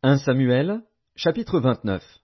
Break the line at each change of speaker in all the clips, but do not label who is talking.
1 Samuel, chapitre 29.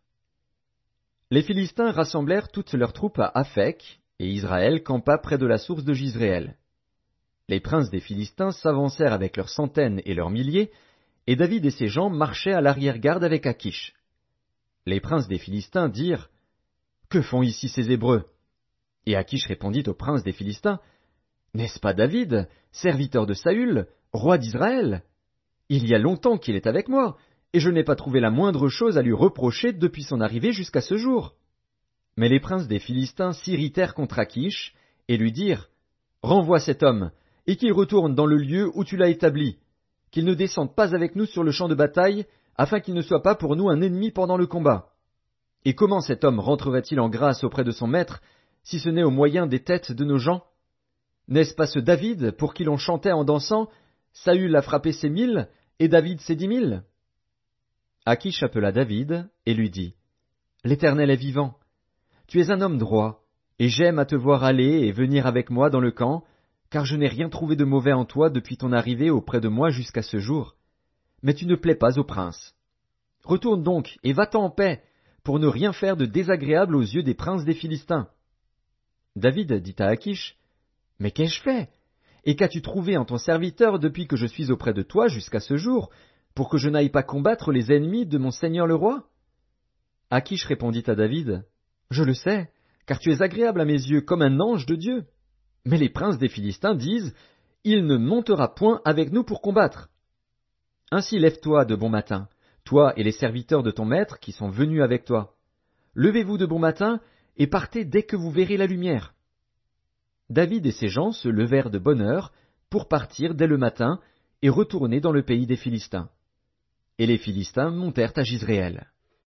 Les Philistins rassemblèrent toutes leurs troupes à Aphek, et Israël campa près de la source de Jizréel. Les princes des Philistins s'avancèrent avec leurs centaines et leurs milliers, et David et ses gens marchaient à l'arrière-garde avec Akish. Les princes des Philistins dirent, « Que font ici ces Hébreux ?» Et Akish répondit aux princes des Philistins, « N'est-ce pas David, serviteur de Saül, roi d'Israël? Il y a longtemps qu'il est avec moi, et je n'ai pas trouvé la moindre chose à lui reprocher depuis son arrivée jusqu'à ce jour. » Mais les princes des Philistins s'irritèrent contre Akish, et lui dirent, « Renvoie cet homme, et qu'il retourne dans le lieu où tu l'as établi, qu'il ne descende pas avec nous sur le champ de bataille, afin qu'il ne soit pas pour nous un ennemi pendant le combat. Et comment cet homme rentrerait-il en grâce auprès de son maître, si ce n'est au moyen des têtes de nos gens? N'est-ce pas ce David pour qui l'on chantait en dansant, Saül a frappé ses 1000, et David ses 10 000? Akish appela David, et lui dit, « L'Éternel est vivant. Tu es un homme droit, et j'aime à te voir aller et venir avec moi dans le camp, car je n'ai rien trouvé de mauvais en toi depuis ton arrivée auprès de moi jusqu'à ce jour. Mais tu ne plais pas au prince. Retourne donc, et va-t'en en paix, pour ne rien faire de désagréable aux yeux des princes des Philistins. » David dit à Akish, « Mais qu'ai-je fait? Et qu'as-tu trouvé en ton serviteur depuis que je suis auprès de toi jusqu'à ce jour, pour que je n'aille pas combattre les ennemis de mon seigneur le roi? » Akish répondit à David, « Je le sais, car tu es agréable à mes yeux comme un ange de Dieu. Mais les princes des Philistins disent, il ne montera point avec nous pour combattre. Ainsi lève-toi de bon matin, toi et les serviteurs de ton maître qui sont venus avec toi. Levez-vous de bon matin et partez dès que vous verrez la lumière. » David et ses gens se levèrent de bonne heure pour partir dès le matin et retourner dans le pays des Philistins. Et les Philistins montèrent à Jizréel.